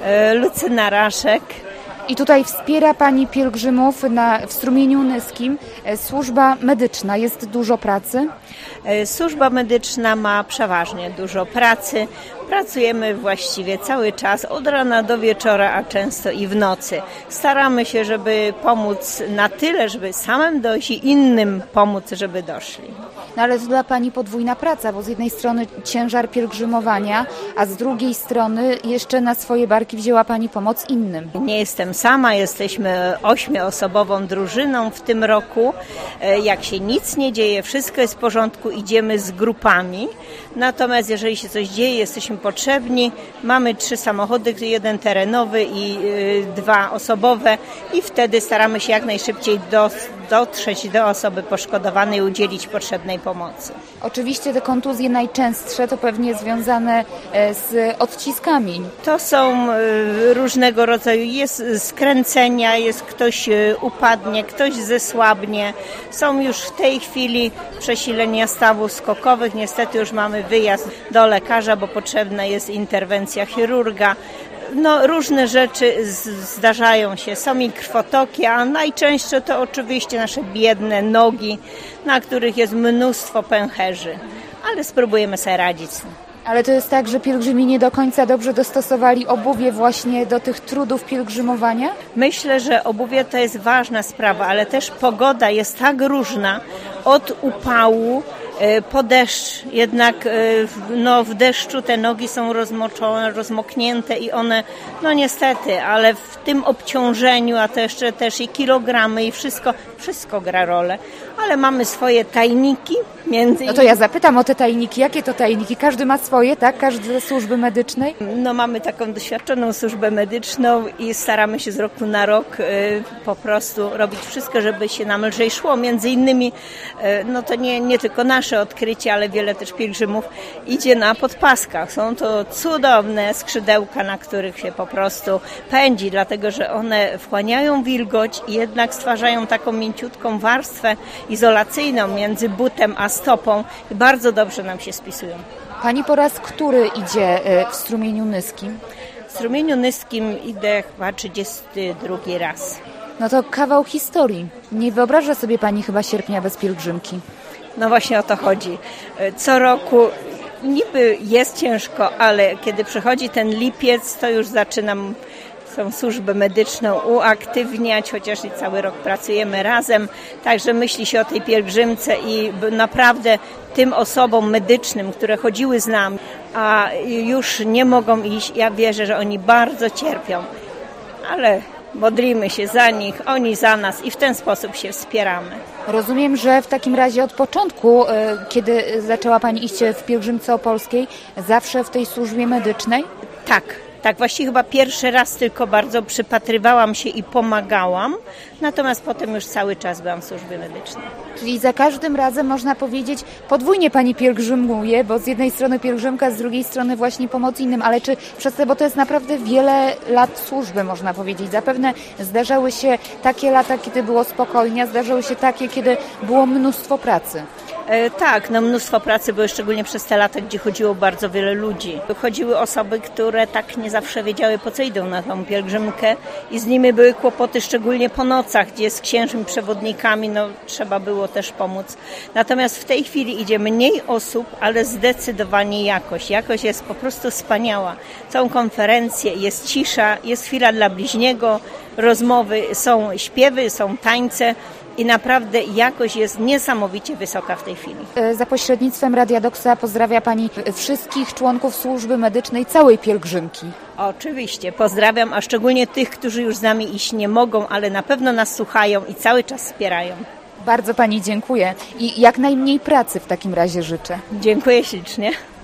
Lucyna Raszek. I tutaj wspiera Pani pielgrzymów w Strumieniu Nyskim służba medyczna. Jest dużo pracy? Służba medyczna ma przeważnie dużo pracy. Pracujemy właściwie cały czas, od rana do wieczora, a często i w nocy. Staramy się, żeby pomóc na tyle, żeby samym dojść i innym pomóc, żeby doszli. No ale to dla Pani podwójna praca, bo z jednej strony ciężar pielgrzymowania, a z drugiej strony jeszcze na swoje barki wzięła Pani pomoc innym. Nie jestem sama, jesteśmy 8-osobową drużyną w tym roku. Jak się nic nie dzieje, wszystko jest w porządku, idziemy z grupami. Natomiast jeżeli się coś dzieje, jesteśmy potrzebni. Mamy 3 samochody, 1 terenowy i 2 osobowe i wtedy staramy się jak najszybciej dotrzeć do osoby poszkodowanej i udzielić potrzebnej pomocy. Oczywiście te kontuzje najczęstsze to pewnie związane z odciskami. To są różnego rodzaju, jest skręcenia, jest ktoś upadnie, ktoś zesłabnie. Są już w tej chwili przesilenia stawów skokowych. Niestety już mamy wyjazd do lekarza, bo potrzebna jest interwencja chirurga. No, różne rzeczy zdarzają się. Są i krwotoki, a najczęściej to oczywiście nasze biedne nogi, na których jest mnóstwo pęcherzy. Ale spróbujemy sobie radzić z tym. Ale to jest tak, że pielgrzymi nie do końca dobrze dostosowali obuwie właśnie do tych trudów pielgrzymowania? Myślę, że obuwie to jest ważna sprawa, ale też pogoda jest tak różna od upału po deszcz. Jednak w deszczu te nogi są rozmoczone, rozmoknięte i one, no niestety, ale w tym obciążeniu, a to jeszcze też i kilogramy i wszystko gra rolę. Ale mamy swoje tajniki między innymi. No to ja zapytam o te tajniki. Jakie to tajniki? Każdy ma swoje, tak? Każdy ze służby medycznej? No mamy taką doświadczoną służbę medyczną i staramy się z roku na rok po prostu robić wszystko, żeby się nam lżej szło. Między innymi, no to nie tylko nasze odkrycie, ale wiele też pielgrzymów idzie na podpaskach. Są to cudowne skrzydełka, na których się po prostu pędzi, dlatego że one wchłaniają wilgoć i jednak stwarzają taką mięciutką warstwę izolacyjną między butem a stopą i bardzo dobrze nam się spisują. Pani po raz który idzie w Strumieniu Nyskim? W Strumieniu Nyskim idę chyba 32 raz. No to kawał historii. Nie wyobraża sobie Pani chyba sierpnia bez pielgrzymki. No właśnie o to chodzi. Co roku niby jest ciężko, ale kiedy przychodzi ten lipiec, to już zaczynam tą służbę medyczną uaktywniać, chociaż i cały rok pracujemy razem. Także myśli się o tej pielgrzymce i naprawdę tym osobom medycznym, które chodziły z nami, a już nie mogą iść, ja wierzę, że oni bardzo cierpią. Ale modlimy się za nich, oni za nas i w ten sposób się wspieramy. Rozumiem, że w takim razie od początku, kiedy zaczęła Pani iść w pielgrzymce opolskiej, zawsze w tej służbie medycznej? Tak, właściwie chyba pierwszy raz tylko bardzo przypatrywałam się i pomagałam, natomiast potem już cały czas byłam w służbie medycznej. Czyli za każdym razem można powiedzieć, podwójnie Pani pielgrzymuje, bo z jednej strony pielgrzymka, z drugiej strony właśnie pomoc innym, ale czy przez to, bo to jest naprawdę wiele lat służby, można powiedzieć. Zapewne zdarzały się takie lata, kiedy było spokojnie, a zdarzały się takie, kiedy było mnóstwo pracy. Tak, mnóstwo pracy było szczególnie przez te lata, gdzie chodziło bardzo wiele ludzi. Chodziły osoby, które tak nie zawsze wiedziały, po co idą na tą pielgrzymkę i z nimi były kłopoty, szczególnie po nocach, gdzie z księżmi przewodnikami trzeba było też pomóc. Natomiast w tej chwili idzie mniej osób, ale zdecydowanie jakość. Jakość jest po prostu wspaniała. Całą konferencję, jest cisza, jest chwila dla bliźniego, rozmowy, są śpiewy, są tańce. I naprawdę jakość jest niesamowicie wysoka w tej chwili. Za pośrednictwem Radia Doksa pozdrawia Pani wszystkich członków służby medycznej, całej pielgrzymki. Oczywiście, pozdrawiam, a szczególnie tych, którzy już z nami iść nie mogą, ale na pewno nas słuchają i cały czas wspierają. Bardzo Pani dziękuję i jak najmniej pracy w takim razie życzę. Dziękuję ślicznie.